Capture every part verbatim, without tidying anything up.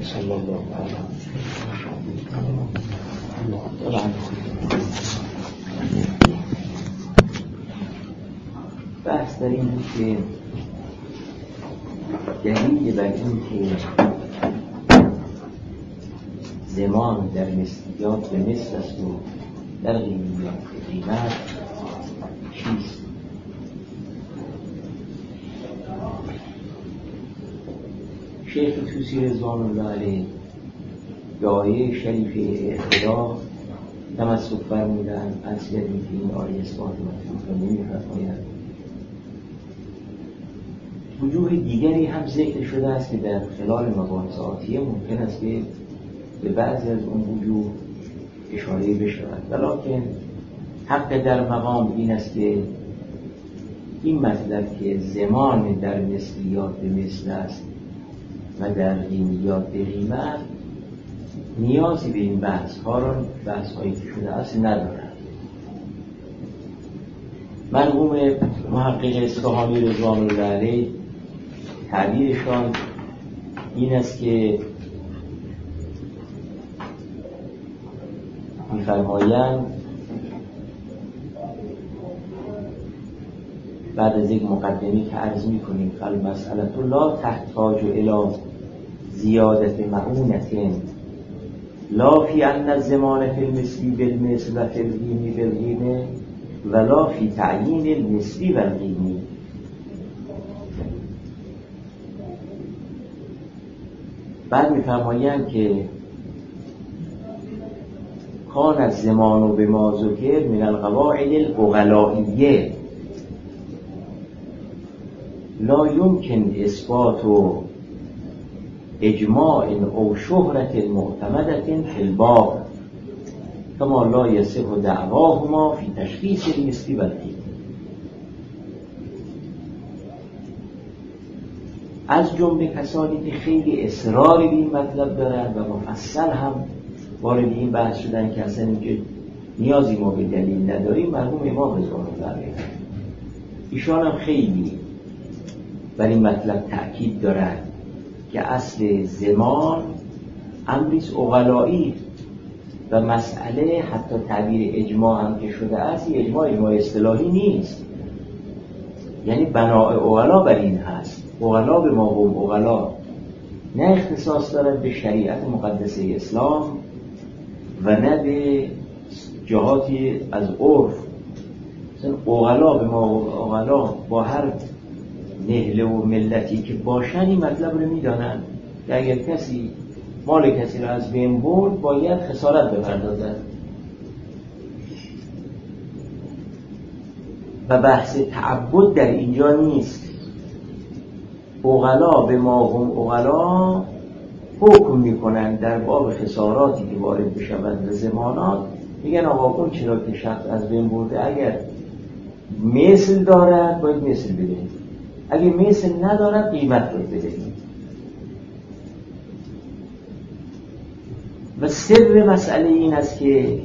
صلی الله علیه و سلم. بحث در این بود که دلیل بر این که زمان در مثلیات به مثل است و در قیمیات به قیمت چیست؟ شیخ طوسی رضوان الله علیه به آیه شریف اعتدا تمسک فرمودند، اصلیت این که این آیه اثبات مطلوب را نمی‌فرماید. وجوه دیگری هم ذکر شده است که در خلال مباحث آتیه ممکن است که به بعضی از اون وجوه اشاره بشود، ولکن حق در مقام این است که این مطلب که زمان در مثلیات به مثل است و در قیمیات به قیمت نیازی به این بحث ها را بحث هایی که شده است ندارد. مرحوم محقق اصفهانی رضوان الله علیه تعبیرشان این است که می‌فرمایند بعد از یک مقدمه که عرض می‌کنیم فالمسألة لا تحتاج الی زیادت معونة لا فی ان الزمان فی المثلی بالمثل و فی القیمی بالقیمه ولا فی تعیین المثلی و القیمی. بعد می‌فرمایند که کان الزمان بما ذکر من القواعد العقلائیه لا يمكن اثبات اجماع او شهرت معتمدة فی الباب کما لا یصح دعواهما فی تشخیص المثلی و القیمی. از جمله کسانی که خیلی اصراری به این مطلب دارند و مفصل هم وارد این بحث شدن که اصلا اینجا نیازی ما به دلیل نداریم، مرحوم امام رضوان الله علیه ایشان هم خیلی بر این مطلب تأکید دارند که اصل زمان امریست عقلایی و مسئله حتی تعبیر اجماع هم که شده است اجماع اجماع اصطلاحی نیست، یعنی بناء عقلا بر این هست. عقلا به ما قوم عقلا نه اختصاص دارد به شریعت مقدسه اسلام و نه به جهاتی از عرف. مثلا عقلا به ما عقلا با هر نهله و ملتی که باشن این مطلب رو میدانن که اگر کسی مال کسی را از بین برد باید خسارت بپردازد و بحث تعبد در اینجا نیست. عقلا به ما هم عقلا حکم میکنن در باب خساراتی که وارد بشود به زمانات، میگن آقا اون چرا که شخص از بین برده اگر مثل دارد باید مثل بدهید، اگر مثل ندارد قیمت باید بدهید. و سر مسئله این است که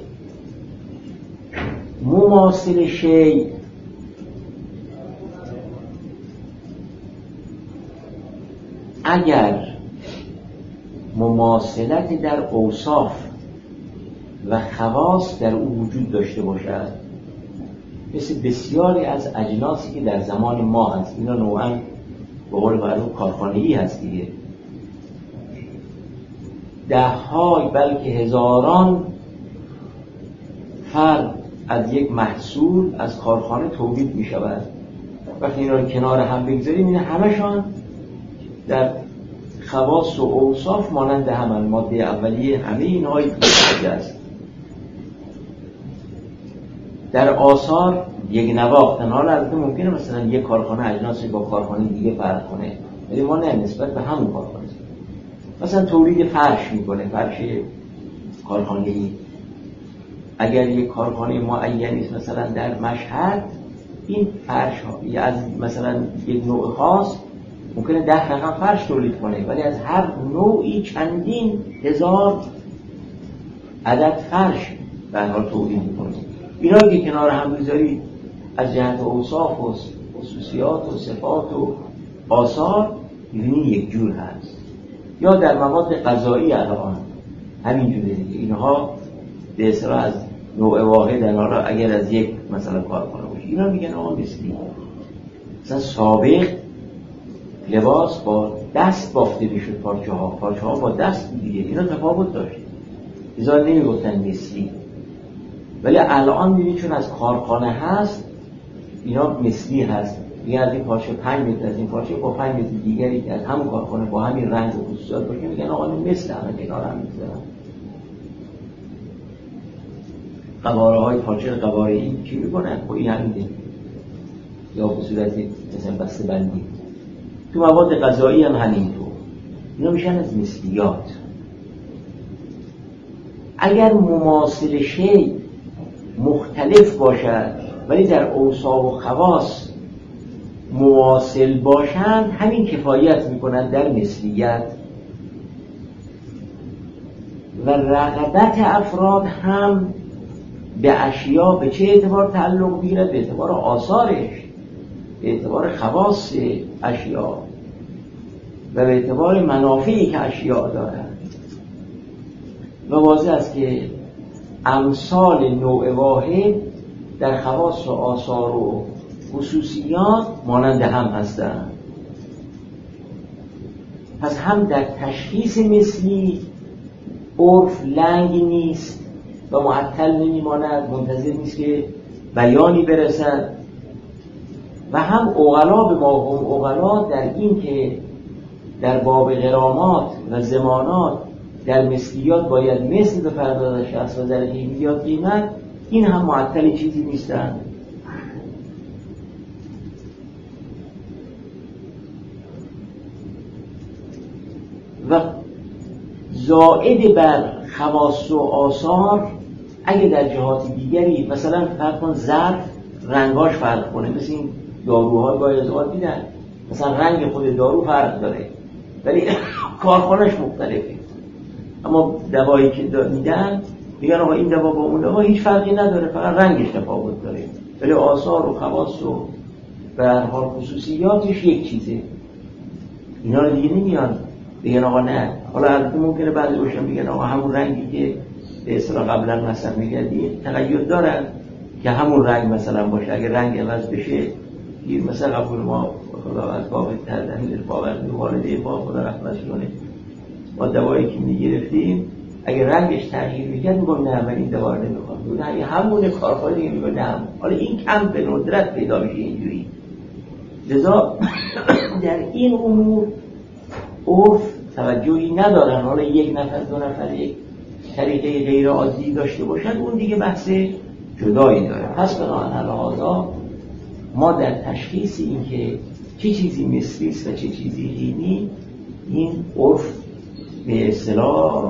مماثل شیء اگر مماثلت در اوصاف و خواص در او وجود داشته باشد، مثل بسیاری از اجناسی که در زمان ما هست، اینا نوعاً به قول معروف کارخانه‌ای هست دیگه، ده های بلکه هزاران فرد از یک محصول از کارخانه تولید می شود. وقتی اینا رو کنار هم بگذاریم این همشان در خواص و اوصاف مانند همان ماده اولیه همه اینهایی که است. در آثار یک نواختن، حالا البته ممکنه مثلا یک کارخانه اجناسی با کارخانه دیگه فرق کنه، ولی ما نه، نسبت به همون کارخانه. مثلا تولید فرش میکنه، فرش کارخانه‌ای، اگر یک کارخانه معینی است مثلا در مشهد، این فرش ها از مثلا یک نوع خاص ممکنه ده رقم فرش تولید کنه، ولی از هر نوعی چندین هزار عدد فرش به هر حال تولید میکنه. اینا که کنار هم بذارید از جهت اوصاف و خصوصیات و صفات و آثار، یعنی یک جور هست. یا در مواد غذایی الان همینجوره دیگه. اینها به اصطلاح از نوع واحد را اگر از یک مثلا کارخانه باشه اینا میگن آقا مثلی. مثلا سابق لباس با دست بافته میشد، پارچه ها پارچه ها با دست دیگه، اینا تفاوت داشت، لذا نمیگفتن مثلی. ولی الان میبینید چون از کارخانه هست اینا مثلی هست، میگن از این پارچه پنج متر از این پارچه با پنج متر دیگری که از همون کارخانه با همین رنگ و خصوصیات باشه میگن آقا مثل همه کنار هم میذارن. قواره های پارچه قواره این چی میکنن؟ خب این همینه، یا به صورت مثلا بسته بندی. تو مواد غذایی هم همینطور، اینا میشن از مثلیات. اگر مماثل شی مختلف باشد ولی در اوصاف و خواص مواصل باشند همین کفایت میکنند در مثلیت. و رغبت افراد هم به اشیا به چه اعتبار تعلق میگیرد؟ به اعتبار آثارش، به اعتبار خواص اشیا و به اعتبار منافعی که اشیا دارند. و واضح است که امثال نوع واحد در خواص و آثار و خصوصیات مانند هم هستند. پس هم در تشخیص مثلی عرف لنگ نیست و معطل نمیماند، منتظر نیست که بیانی برسد، و هم عقلا به ما هم عقلا در این که در باب غرامات و زمانات در مثلیات باید مثل به پردازش شخص و در قیمت قیمت، این هم معطل چیزی نیستند. و زائد بر خواص و آثار اگه در جهات دیگری مثلا فرق کن ظرف رنگاش فرق کنه، مثل این داروها گاهی از اوقات دیدن مثلا رنگ خود دارو فرق داره ولی کارخانه‌اش مختلفه، اما دوایی که میدن میگن آقا این دوا با اون دوا هیچ فرقی نداره، فقط رنگش تفاوت داره، ولی آثار و خواص و به هر حال خصوصیاتش یک چیزه. اینا رو دیگه نمیان بگن آقا نه. حالا البته ممکنه بعضی باشن بگن آقا همون رنگی که به اصطلاح قبلا مثلا میگردی تغییر دارن که همون رنگ مثلا باشه، اگه رنگ عوض بشه مثلا قبول ما خدا از باب تردهیل باور والده با خدا رحمتش کنه، ما دوایی که میگرفتیم اگه رنگش تغییر میکرد میگم نه من این دوا رو نمیخوام، نه همون کارخانه دیگه میگم نه. حالا این کم به ندرت پیدا میشه اینجوری. لذا در این امور عرف توجهی ندارن. حالا یک نفر دو نفر یک طریقه غیر عادی داشته باشن اون دیگه بحث جدایی داره. پس بنابراین ما در تشخیص این که چه چیزی مثلی است و چه چیزی عینی، این عرف به اصطلاح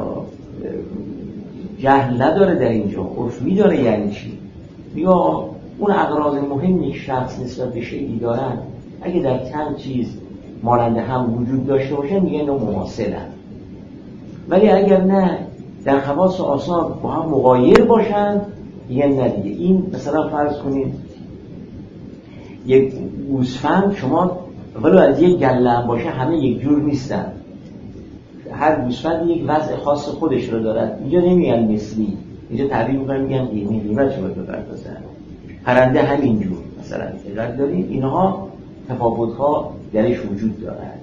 جهل نداره در اینجا، عرف میداره یعنی چی. یا اون اغراض مهمی شخص نسبت به شیئی دارن اگه در چند چیز مانند هم وجود داشته باشن میگن اینا مماثلن، ولی اگر نه در خواص و آثار با هم مغایر باشن میگن نه دیگه. این مثلا فرض کنید یک گوسفند شما ولو از یک گله باشه همه یک جور نیستن، هر گوسفند یک وضع خاص خودش رو دارد. اینجا نمیگن مثلی، اینجا تعبیر میکنن میگن قیمتی، قیمت شما بپردازن. پرنده همین جور مثلا دقت دارید، اینها تفاوت‌ها درش وجود دارد.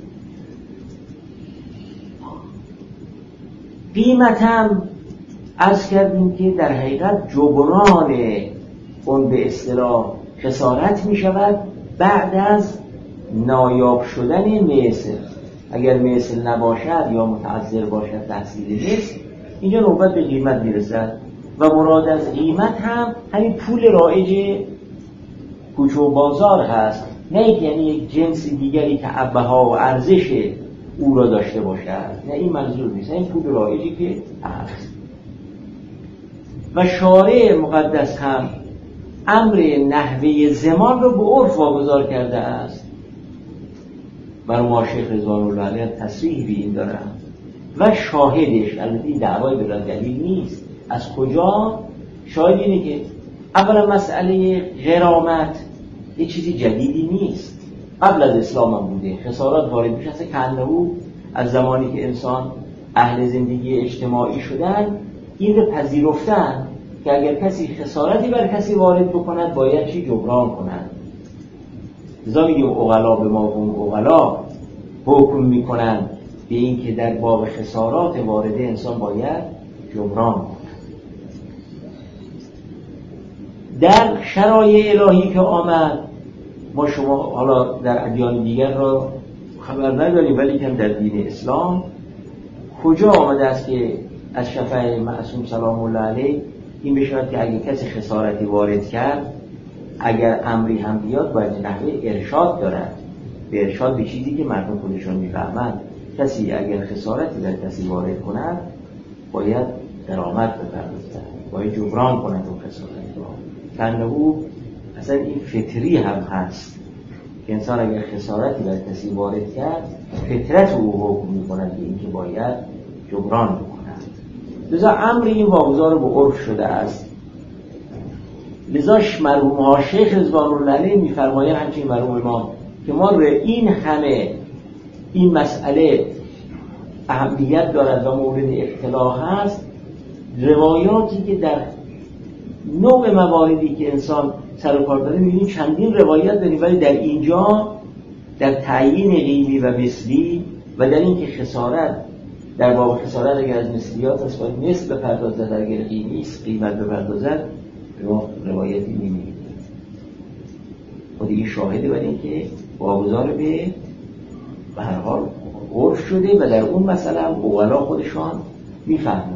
قیمت هم عرض کردیم که در حقیقت جبران اون به اصطلاح خسارت می شود بعد از نایاب شدن مثل. اگر مثل نباشد یا متعذر باشد تحصیل مثل، اینجا نوبت به قیمت می رسد و مراد از قیمت هم همین پول رایج کوچه و بازار هست، نه یعنی یک جنس دیگری که بها و ارزش او را داشته باشد، نه این منظور نیست، این پول رایجی که هست. و شارع مقدس هم امر نحوه زمان را به عرف واگذار کرده است. برای ما شیخ رضوان الله علیه تصریح به این دارم و شاهدش، البته این دعوای بلا دلیل نیست، از کجا شاهد اینه که اولا مسئله غرامت یه چیزی جدیدی نیست، قبل از اسلام هم بوده، خسارات وارد میشه، اصلا کنهو از زمانی که انسان اهل زندگی اجتماعی شدن این رو پذیرفتن که اگر کسی خسارتی بر کسی وارد بکند باید چی جبران کند. لذا میگیم عقلا به ما هم عقلا حکم میکنن به این که در باب خسارات وارد انسان باید جبران کند. در شرایع الهی که آمد ما شما حالا در ادیان دیگر را خبر نداریم ولی که در دین اسلام کجا آمده است که از شفاعه معصوم سلام الله علیه این بشود که اگه کسی خسارتی وارد کرد اگر امری هم بیاد باید نحوه ارشاد دارد، به ارشاد به چیزی که مردم خودشون میفهمند. کسی اگر خسارتی در کسی وارد کند باید غرامت بپردازد، باید جبران کند اون خسارت را. کنه او اصلا این فطری هم هست که انسان اگر خسارتی در کسی وارد کرد فطرت او حکم می‌کند به اینکه باید جبران بکند. لذا امر این واگذار به عرف شده است. لذاش مرحوم ها شیخ رضوان الله علیه می‌فرمایند همچنین مرحوم ما که ما این همه این مسئله اهمیت دارد و مورد اختلاف هست، روایاتی که در نوع مواردی که انسان سر و کار داره می‌بینیم چندین روایت داریم، ولی در اینجا در تعیین قیمی و مثلی و در این که خسارت در باب خسارت اگر از مثلیات است باید مثل بپردازد، اگر قیمی است قیمت بپردازد، روایتی می‌بینیم. خود این شاهده بر این که واگذار به به هر حال عرف شده و در اون مثلا اولا خودشان میفهمند.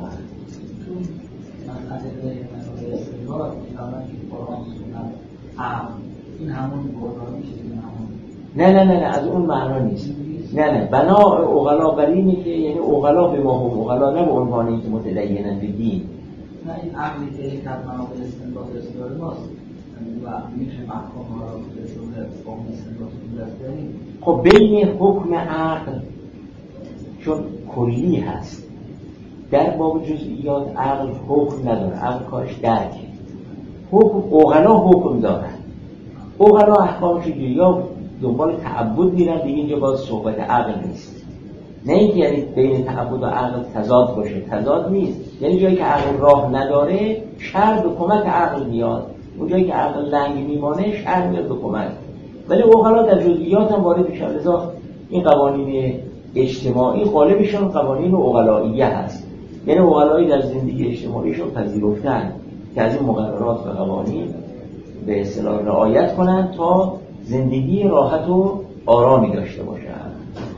این همون برداری شده همون نه نه نه نه از اون معنا نیست. نه نه بنا اوغلا بر اینه که یعنی اوغلا به ما هم اوغلا نه به عنوانی که متدینن به دین. نه این عقلی که یک از منابع استنباط استدلال ماست و میشه محکام ها را به صورت قوم استنباط دست داریم. خب بین حکم عقل چون کلی هست در باب جزئیات عقل حکم نداره، عقل کارش درکه. حکم اوغلا حکم داره، اوغلا احکامش یا دنبال تعبد میرن، دیگه اینجا باز صحبت عقل نیست. نه اینکه یعنی بین تعبد و عقل تضاد باشه، تضاد نیست. یعنی جایی که عقل راه نداره شرع به کمک عقل میاد، اون جایی که عقل لنگ میمانه شرع میاد به کمک. ولی اوغلا در جزئیات هم وارد میشن. لذا این قوانین اجتماعی غالبشون قوانین اوغلاییه هست، یعنی اوغلایی در زندگی اجتماعیشون پذیرفتن که از این مقررات و قوانین به اصطلاح رعایت کنند تا زندگی راحت و آرامی داشته باشند.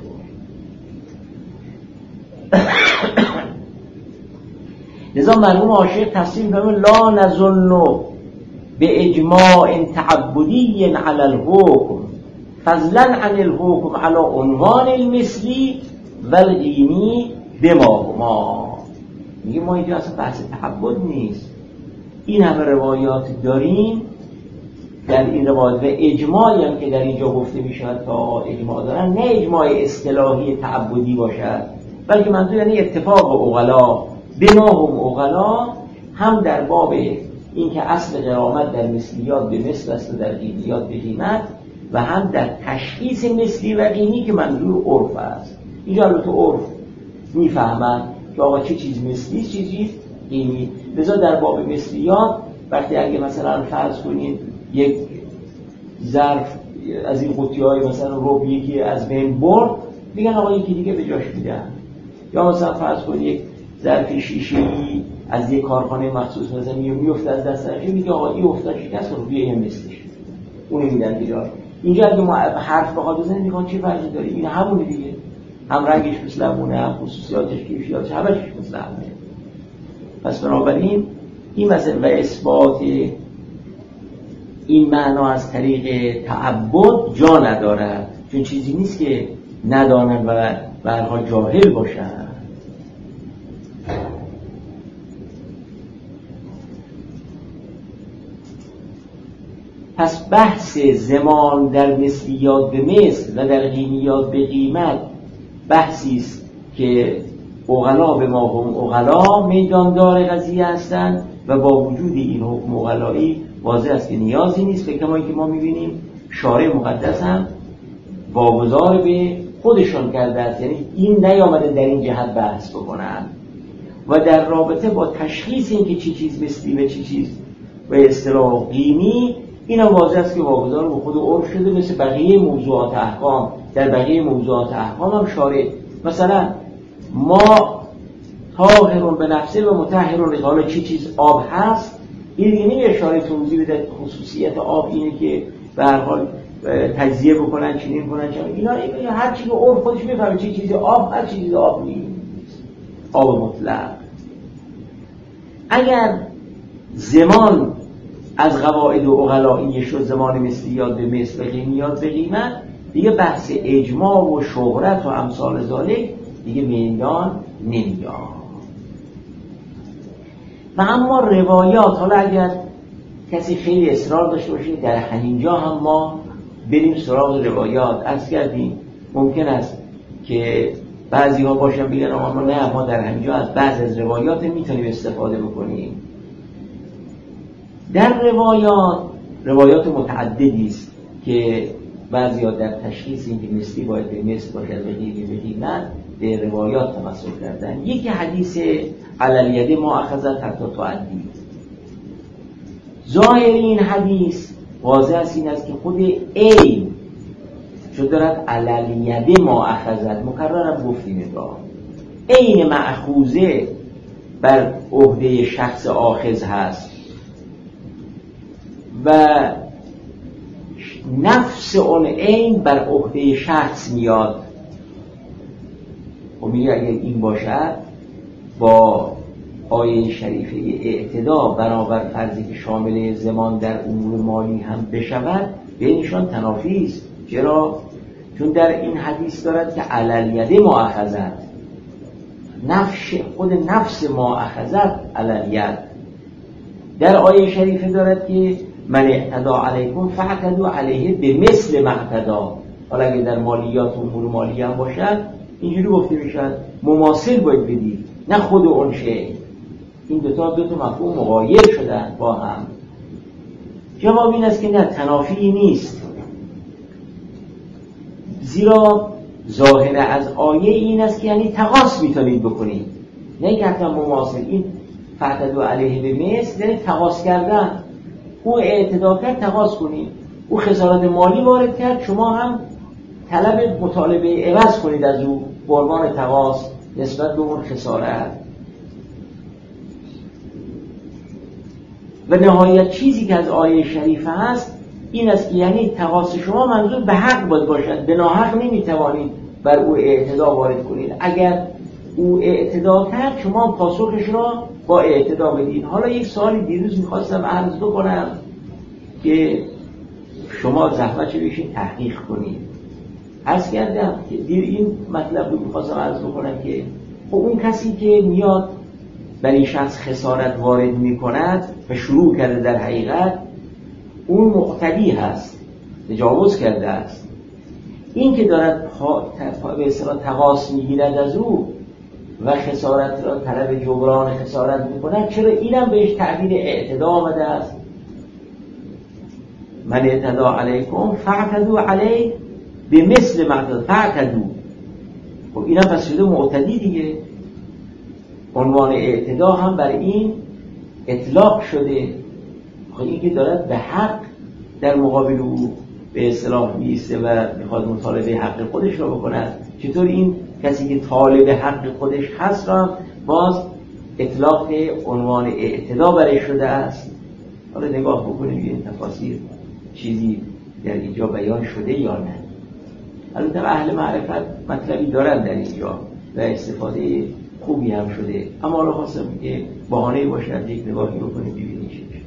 لذا مرحوم عاشق تفسیر می‌کنه لا نظن به اجماع تعبدی علی الحکم فضلا عن الحکم علی عنوان المثلی و القیمی بما هما. میگه ما اینجا اصلا بحث تعبد نیست، این همه روایات داریم در این روایات و اجماعی هم که در اینجا گفته میشود تا اجماع دارن، نه اجماع اصطلاحی تعبدی باشد بلکه منظور یعنی اتفاق اوغلا به ما هم اوغلا هم در باب این که اصل غرامت در مثلیات به مثل است و در قیمیات به قیمت و هم در تشخیص مثلی و قیمی که منظور عرف است. اینجا البته عرف میفهمن که آقا چه چیز مثلی چه چیز قیمی. لذا در باب مثلیات وقتی اگه مثلا فرض کنید یک ظرف از این قوطی‌های مثلا ربع یکی از بین برد، میگن آقا یکی دیگه به جاش میدن. یا مثلا فرض کنید یک ظرف شیشه‌ای از یک کارخانه مخصوص مثلا میفته از دستش، میگه آقا این افتاد شکست رو بیایم مثلش، اون میدن دیگه. اینجا اگه ما حرف بخواد بزنیم میگن چه فرقی داره، این همونه دیگه، هم رنگش مثل همونه، هم خصوصیاتش کیفیاتش همش مثل همونه. پس بنابراین این مثلا و اثبات این معنا از طریق تعبد جا ندارد، چون چیزی نیست که ندانن و به هر حال جاهل باشن. پس بحث زمان در مثلیات به مثل و در قیمیات به قیمت بحثی است که اوغلا به ما هم اوغلا میداندار قضیه هستند و با وجود این حکم اوغلایی واضح است که نیازی نیست. فکر ما که ما میبینیم شارع مقدس هم واگذار به خودشان کرده است، یعنی این نیامده در این جهت بحث بکنن و در رابطه با تشخیص این که چی چیز مثلی و چی چیز به اصطلاح قیمی، این هم واضح است که واگذار به خود عرف شده، مثل بقیه موضوعات احکام. در بقیه موضوعات احکام هم شارع مثلا ما طاهرون به نفسه و مطهرون، حالا چی چیز آب هست، این دیگه نمی اشاره توضیح بده خصوصیت آب اینه که به هر حال تجزیه بکنن، چنین کنن، چنین اینا، اینا هر چی که عرف خودش میفهمه چی چیز آب، هر چی چیز آب نیست، آب مطلق. اگر زمان از قواعد و عقلائیه شد، زمان مثلی یاد به مثل و قیمی یاد به قیمت، دیگه بحث اجماع و شهرت و امثال ذالک دیگه میدان نمیاد. و اما روایات، حالا اگر کسی خیلی اصرار داشته باشه در همینجا هم ما بریم سراغ روایات، عرض کردیم ممکن است که بعضی ها باشن بگن اما نه، ما در همینجا از بعض از روایات میتونیم استفاده بکنیم. در روایات روایات متعددی است که بعضی ها در تشخیص این که مثلی باید به مثل باشد و قیمی به قیمت به روایات تمثل کردن. یکی حدیث علی الید ما اخذت حتی تعدی. ظاهر این حدیث واضح است این است که خود عین شد دارد علی الید ما اخذت، مکررم گفتیم را عین مأخوذه بر عهده شخص آخذ هست و نفس اون عین بر عهده شخص میاد. و میگه اگر این باشد با آیه شریفه اعتدا برابر فرضی که شامل زمان در امور مالی هم بشود بینشان تنافی است. چرا؟ چون در این حدیث دارد که علی الید ما اخذت، نفس خود نفس ما اخذت علی الید. در آیه شریفه دارد که من اعتدا علیکم فاعتدوا علیه به مثل ما اعتدا. حالا اگه در مالیات و امور مالی هم باشد اینجوری گفته میشد مماثل باید بدید، نه خود اون شی. این دوتا دوتا مفهوم مغایر شدن با هم. جواب این است که نه، تنافی نیست، زیرا ظاهر از آیه این است که یعنی تقاس میتونید بکنید، نه که حتی مماثل. این فاعتدوا علیه به مثل یعنی تقاس کردن. او اعتدا کرد، تقاس کنید. او خسارت مالی وارد کرد، شما هم طلب مطالبه عوض کنید از او قربان تقاس نسبت به اون خسارت. و نهایت چیزی که از آیه شریفه هست این است که یعنی تقاس شما منظور به حق باید باشد، به ناحق نمیتوانید بر او اعتدا وارد کنید. اگر او اعتدا کرد شما پاسخش را با اعتدا بدید. حالا یک سوالی دیروز میخواستم عرض بکنم که شما زحمت چه بشید تحقیق کنید. عرض کردم که دیر این مطلب رو میخواستم عرض بکنم که خب اون کسی که میاد برای شخص خسارت وارد میکند و شروع کرده در حقیقت اون مقتدی هست، تجاوز کرده است. این که دارد به اصطلاح تقاس میگیرد از او و خسارت را طلب جبران خسارت میکند، چرا اینم بهش تعبیر اعتدا آمده است؟ من اعتدا علیکم فاعتدوا علیه به مثل ما اعتدا فاعتدوا. خب اینم پس شده معتدی دیگه. عنوان اعتدا هم بر این اطلاق شده. خب این که دارد به حق در مقابل او به اصطلاح میسته و میخواد مطالبه حق خودش را بکند، چطور این کسی که طالب حق خودش هست را باز اطلاق عنوان اعتدا برش شده است؟ حالا نگاه بکنیم این تفاصیل چیزی در اینجا بیان شده یا نه. البته اهل معرفت مطلبی دارن در اینجا و استفاده خوبی هم شده، اما حالا خواستم که بهانه‌ای باشد یک نگاهی بکنیم ببینیم چی میشه.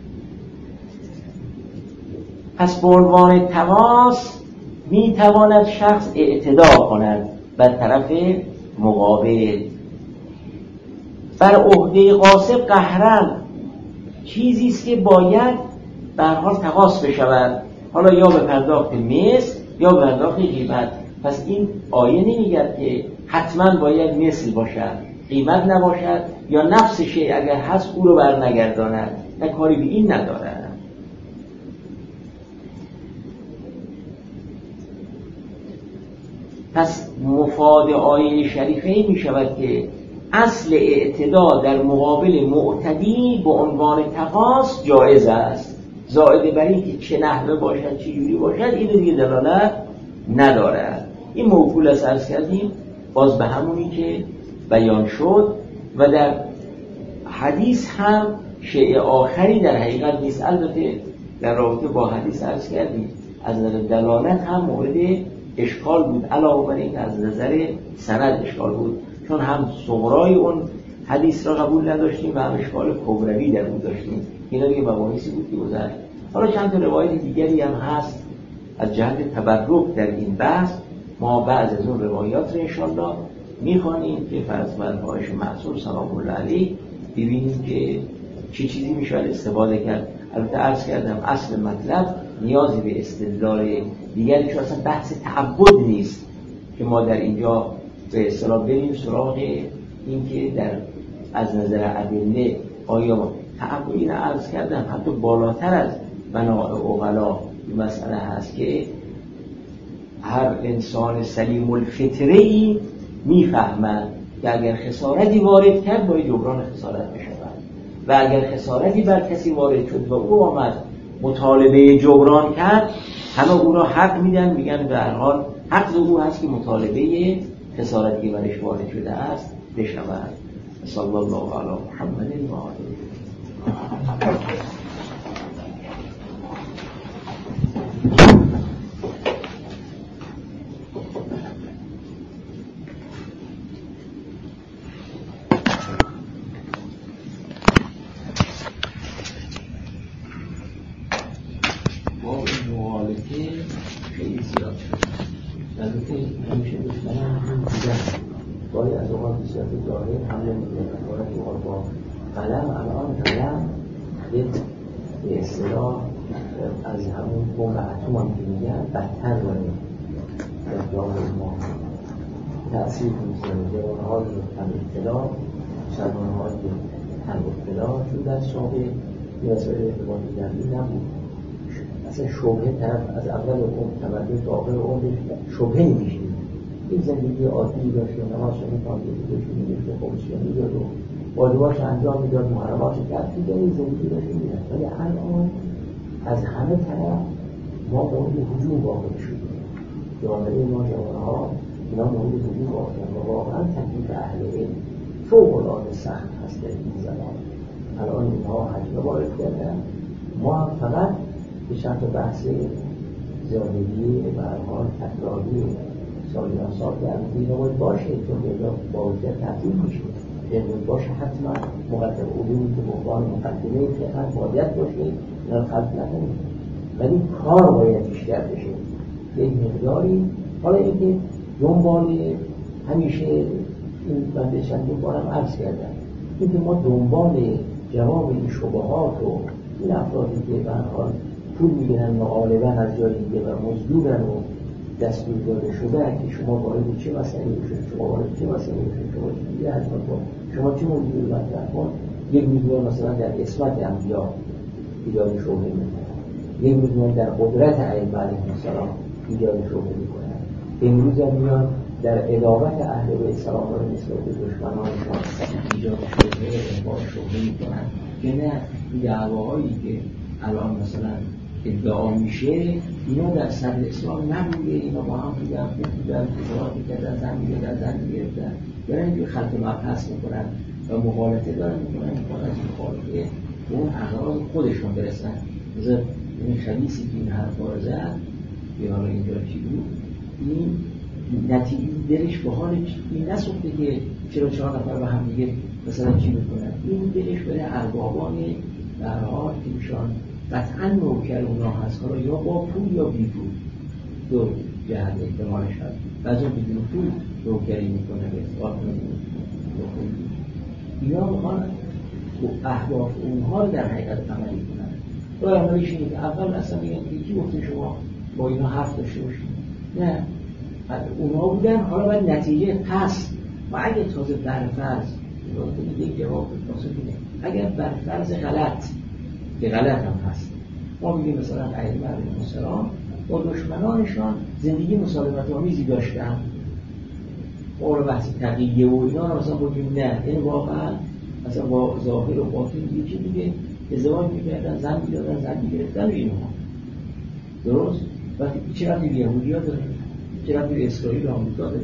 پس به عنوان تقاس میتواند شخص اعتدا کند بر طرف مقابل. بر عهده غاصب قهرن چیزی است که باید به هر حال تقاس بشود، حالا یا به پرداخت مثل یا به پرداخت قیمت. پس این آیه نمیگه که حتما باید مثل باشد، قیمت نباشد، یا نفس شیء اگر هست او رو بر نگرداند، نه کاری به این ندارد. پس مفاد آیه شریفه می شود که اصل اعتدا در مقابل معتدی به عنوان تقاص جایز است، زائد بر این که چه نحوه باشد چه جوری باشد این دیگه دلالت ندارد. این موکول از عرض کردیم باز به همونی که بیان شد و در حدیث هم شیء آخری در حقیقت نیست. البته در رابطه با حدیث عرض کردیم از نظر دلالت هم مورد اشکال بود، علاوه بر این از نظر سند اشکال بود، چون هم صغرای اون حدیث را قبول نداشتیم و هم اشکال کبروی در اون داشتیم. اینا دیگه مباحثی بود که گذشت. حالا چند تا روایت دیگری هم هست از جهت تبرک در این بحث. ما بعض از اون روایات رو انشاءالله میخوانیم که فرض بر پایش معصوم سلام الله علیه ببینیم که چه چیزی میشه استفاده کرد. البته عرض کردم اصل مطلب نیازی به استدلال دیگری که اصلا بحث تعبد نیست که ما در اینجا به اصطلاح بریم سراغ این که در از نظر ادله آیا تعبد. این عرض کردم حتی بالاتر از بناء عقلا این مسئله هست که هر انسان سلیم الفطره‌ای میفهمد که اگر خسارتی وارد کرد باید جبران خسارت بشود و اگر خسارتی بر کسی وارد شد و او آمد مطالبه جبران کرد همه او را حق میدن، میگن به هر حال حق او هست که مطالبه خسارتی برش وارد شده است بشود. صلی الله علی محمد و آله. قلم الان قلم به اصطلاح از همون بمب اتم هم که میگن بدتر داره در جامعه ما تأثیر می‌ذاره. جوان‌های کم اطلاع، جوان‌های کم اطلاع چون در سابق یه وسایل ارتباطی جمعی نبود. اصلا شبهه طرف از اول عمر تمدن تا آخر عمرش شبهه نمی‌شید. این زندگی عادی داشت و نماز رو می‌خواند و روزش می‌گرفت و خمس می‌داد و واجباش انجام میداد، محرماش کرد، دیگه این زندگی داشت می‌رفت. ولی الان از همه طرف ما مورد هجوم واقع شدیم. جامعه ما جوان‌ها اینا مورد هجوم واقع شدن و واقعا تکلیف اهل علم فوق‌العاده سخت هست در این زمان. الان اینها حجمه وارد کردن. ما هم فقط به چند تا بحث زیادگی و هر حال تکراری سالیان سال در اینا باید باشه، چون اینجا با وجود تعطیل میشه. باید باشه حتما مقدم علومی که به عنوان مقدمه فقط باید باشه، اینا خلط نکنیم. ولی کار باید بیشتر بشه یک مقداری. حالا اینکه دنبال همیشه این بنده چندین بارم عرض کردم اینکه ما دنبال جواب این شبهات و این افرادی که به هر حال پول میگیرن و غالبا از جای دیگه و مزدورن و دستور داده شده که شما وارد چه مسئله بشید، شما وارد چه مسئله بشید، شما چه دیگه حجم کن، شما چه موضوعی مطرح کن. یک میلیون مثلا در اسمت انبیا ایجاد شبهه میکنن، یک میلیون در قدرت ائمه علیهم السلام ایجاد شبهه میکنن. امروز هم میان در عداوت اهل بیت سلام رو نسبت به دشمنانشان ایجاد شبهه احبار شبهه میکنن که نه این دعواهایی که الان مثلا ادعا میشه اینا در صدر اسلام نبوده. اینا با هم دیگه هم بودن، اتفاق میکردن، زن میگردن، زن میگردن، دارن اینجور خلق مبحث میکنن و مغالطه دارن میکنن میکنن از مخالفه به اون اغراض خودشون برسن. مثلا این خلیصی که این حرف رو زد که حالا اینجا چی بود، این نتیجه دلش به حال این نسوخته که چرا چهار نفر با هم دیگه مثلا چی میکنن. این دلش برای اربابان در حال که میشان قطعا نوکر اونا هست، حالا یا با پول یا بی پول، دو جهت احتمالش هست. بعضی بدون پول نوکری میکنه به اثبات نمیکنه. اینا میخوان اهداف اونها رو در حقیقت عملی کنن. تو عملیش اینه که اول اصلا میگن که کی گفته شما با اینا حرف داشته باشید؟ نه، اونا بودن. حالا باید نتیجه پس و اگه تازه برفرض یک جواب پاسخ میده، اگر برفرض غلط که غلط هم هست، ما میگیم مثلا ائمه علیهم السلام با دشمنانشان زندگی مسالمت آمیزی داشتن، قول بحث تقیه و اینا رو مثلا بگیم نه، این واقعا مثلا با ظاهر و باطن یکی دیگه ازدواج می‌کردن، زن می‌دادن، زن می‌گرفتن و اینها درست؟ وقتی چرا به یهودی‌ها داره؟ چرا به اسرائیل و آمریکا داره؟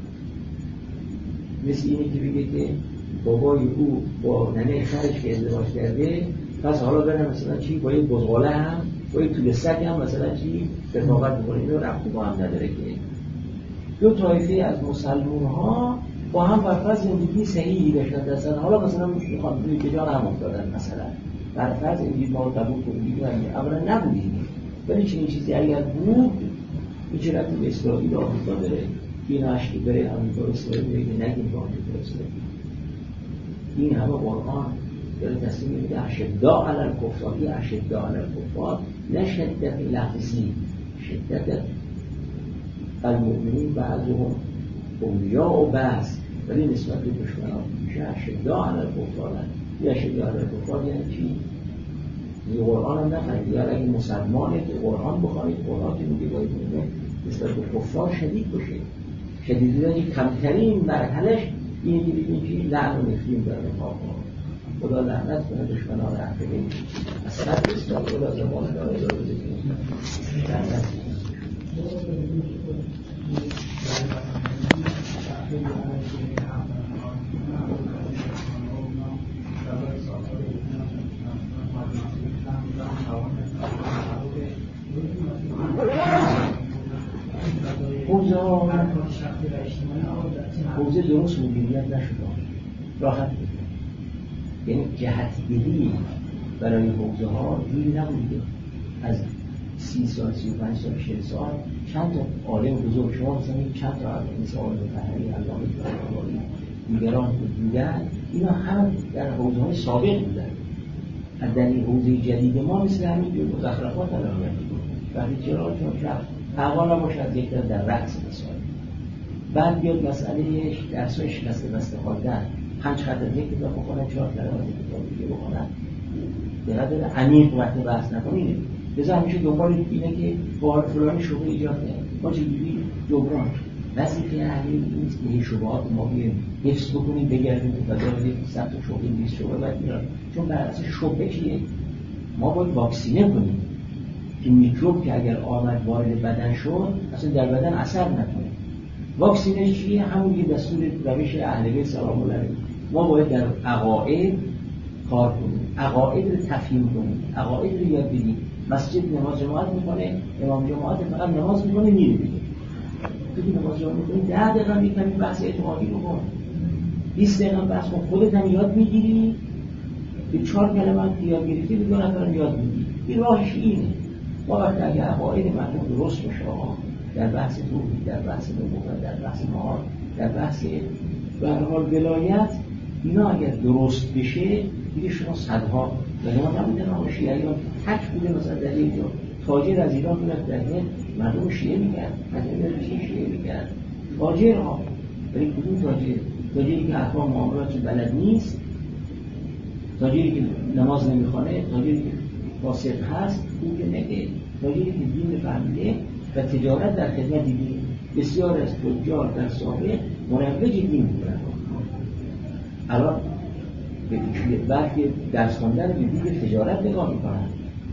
مثل اینه که بگه که بابای او با ننه خرش که ازدواج کرده پس حالا برن مثلا چی با یک بزغاله هم با یک طول سگ هم مثلا چی رفاقت می‌کنه. اینو ربطی با هم نداره که دو طایفه از مسلمان ها با هم برفرض زندگی صحیحی داشتن دستن. حالا مثلا میخوام روی کجا هم افتادن مثلا برفرض این ما رو قبول کنیم اولا نبودیم، ولی چنین چیزی اگر بود این چه ربطی به اسرائیل و آمریکا داره؟ این عشقی بره آمریکا اسرائیل بره که نگیم با آمریکا اسرائیل. این همه قرآن داره تصمیم میگه اشداء علی الکفار، این اشداء علی الکفار نه شدت لفظی، شدت المؤمنین بعضهم اولیاء و بعض، ولی نسبت به دشمنان میشه اشداء علی الکفار. این اشداء علی الکفار یعنی چی؟ این قرآن هم نخواهید یا اگه مسلمانه که قرآن بخواهید قرآن که میگه باید میگه نسبت به کفار شدید باشه. شدید بودن کمترین مرحلش اینه که بگیم که لعن و نفرین داره نفاق خدا لعنت کنه دشمنان احقیقی اصلا بسیار خدا زمان داره داره بزنیم لعنت حوزه ها حوزه درست مدیریت نشده راحت بود، یعنی جهتگیری برای حوزه ها جوری نبوده. از سی سال سی و پنج سال شش سال چند تا عالم بزرگ شما مثلا چند تا مثل آقای مطهری علامه طباطبایی دیگران بودن، اینا هم در حوزه های سابق بودن. در این حوزه جدید ما مثل همین جور مزخرفات الان می‌بینیم. وقتی چرا چون شخص حوالا باشد یک در رأس مثال بعد بیاد مسئله درسای شکسته بسته خواندن پنج خط از یک کتاب بخونن چهار کلمه از یک کتاب دیگه بخونن دقیقا داره عمیق وقتی بحث نکنید بذار همیشه دنبال اینه که با فلانی شبه ایجاد کنه ما چجوری جبران وظیفه اهلی نیست که این شبهات ما بیایم حفظ بکنیم بگردیم تا داریم صد تا شبه بیست شبه بعد میاد، چون بر اساس شبهه چیه ما باید واکسینه کنیم که میکروب که اگر آمد وارد بدن شد اصلا در بدن اثر نکنه. واکسینش چیه؟ همون یه دستور روش اهل بیت سلام الله علیهم. ما باید در عقاید کار کنیم، عقاید رو تفهیم کنیم، عقاید رو یاد بدیم. مسجد نماز جماعت میکنه، امام جماعت فقط نماز میکنه میره دیگه. تو که نماز جماعت میکنی ده دقیقه میکنی بحث اعتقادی رو کن، بیست دقیقه بحث کن، خودت هم یاد میگیری، به چهار کلمه که یاد گرفتی به دو نفر یاد میگیری. این راهش اینه. ما وقتی اگر عقاید مردم درست باشه در بحث توحید، در بحث نبوت، در بحث معاد، در بحث به هر حال ولایت، اینا اگر درست بشه دیگه شما صدها و ما نبودن آقا شیعیان تک بوده مثلا در یک جا تاجر از ایران میرفت در هند مردم شیعه میکرد، مردم شیعه میکرد تاجر ها. ولی کدوم تاجر؟ تاجری که احکام معاملات بلد نیست، تاجری که نماز نمیخوانه، تاجری که فاسق هست، اون که نگه، تاجری که دین فهمیده و تجارت در خدمت دین. بسیار از تجار در سابق مروج دین بودن. الان وقتی درس خواندن به دید تجارت نگاه میکنن.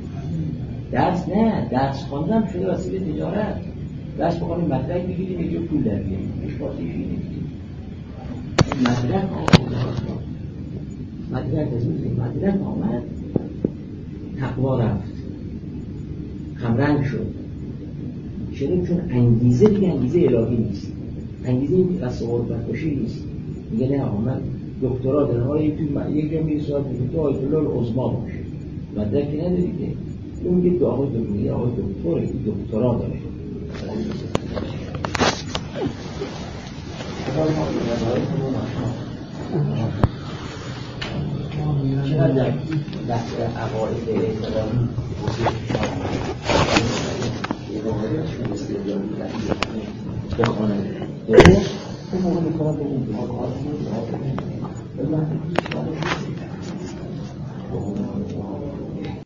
درس نه، درس خواندن شده وسیله تجارت. درس بخونیم مدرک بگیریم یه جو پول در بیاریم، هیچ بازیشی نمیگیریم. مدرک آمد، مدرک از این مدرک آمد، تقوا رفت، کمرنگ شد. چرا؟ چون انگیزه دیگه انگیزه الهی نیست، انگیزه این که قصد غربت باشی نیست. میگه نه آقا من دکترا دارم، حالا یک جا میگه ساعت میگه تو آیت الله العظما باشه، مدرک که نداری که اون میگه آقای دکتر، میگه آقای دکتره که دکترا داره. چرا در بحث عقاید اعتقادی یه واقعیت شده استدلالی بخوانه درست اون موقع میکنم به اون بها کار کنید به من